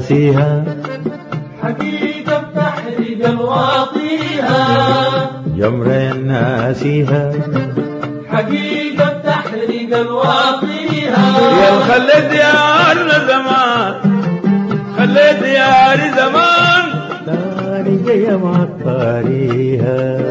الناسيها حقيقة تحرق الواطيها جمر الناسيها حقيقة تحرق الواطيها يا خلي ديارنا زمان خلي دياري زمان تاني جاية معطريها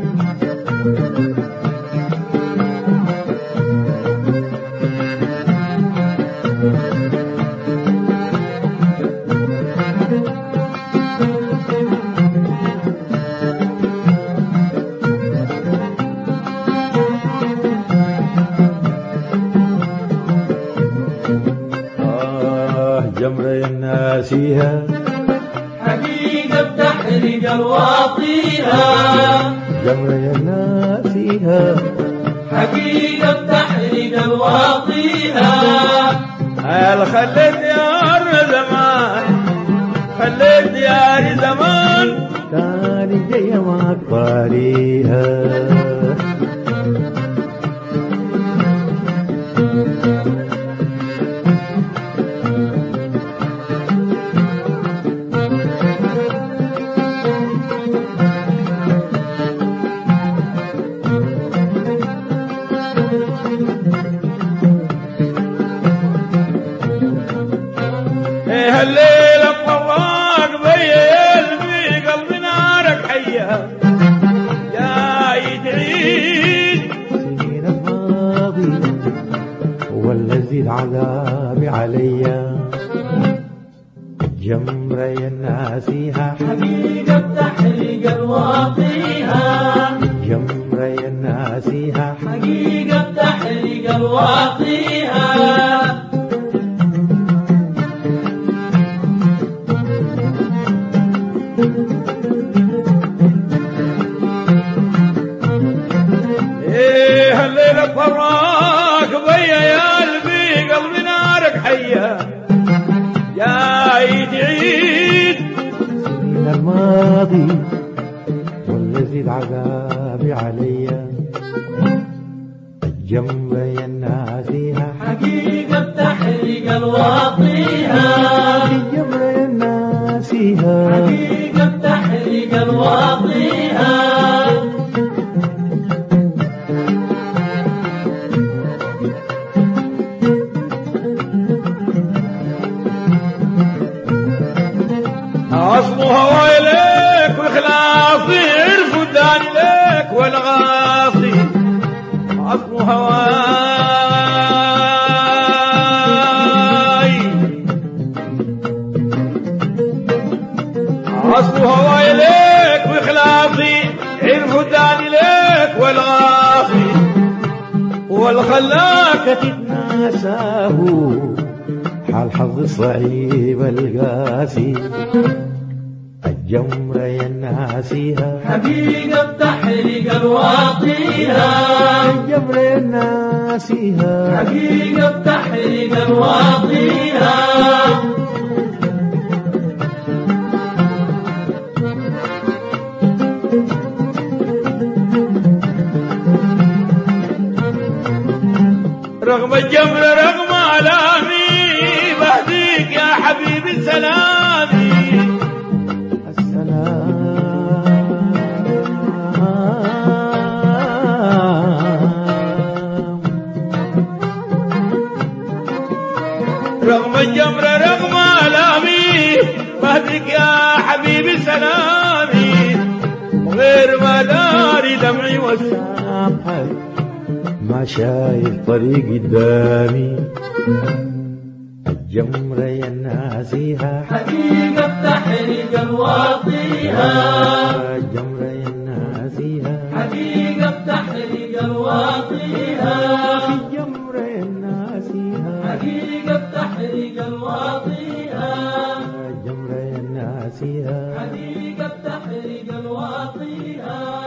جمر الناسيها حقيقة تحرق الواطيها جمر الناسيها حقيقة تحرق الواطيها يا خلي ديارنا زمان خلي دياري زمان تاني جاية معطريها الليلة الطواق بيلبي قلبي نارك حية يا يدعيد سنين الماضي والذي العذاب عليا جمر الناسيها حقيقة تحرق الواطيها جمر الناسيها حقيقة تحرق الواطيها الليلة الطواق بيلبي قلبي نارك حية يا يدعيد سنين الماضي والذي العذاب عليا جمر الناسيها حقيقة تحرق الواطيها جمر الناسيها حقيقة تحرق الواطيها عصمها ويلك وإخلاصي عرفوا داني لك والغاصي عصمها عصمها ويلك وإخلاصي عرفوا داني لك والغاصي والخلاك تتناساه حال حظ الصعيب القاسي الجمر يناسيها حقيقة تحرق الواطيها الجمر يناسيها حقيقة تحرق الواطيها رغم الجمر رغم آلامي بهديك يا حبيبي سلامي رغم الجمر رغم آلامي بهديك يا حبيبي سلامي وغير ما داري دمعي وسامحك ما شايف طريق قدامي الجمر يناسيها حقيقة تحرق الواطيها الجمر يناسيها حقيقة تحرق الواطيها الجمر يناسيها حقيقة تحرق الواطيها الجمر يناسيها حقيقة تحرق الواطيها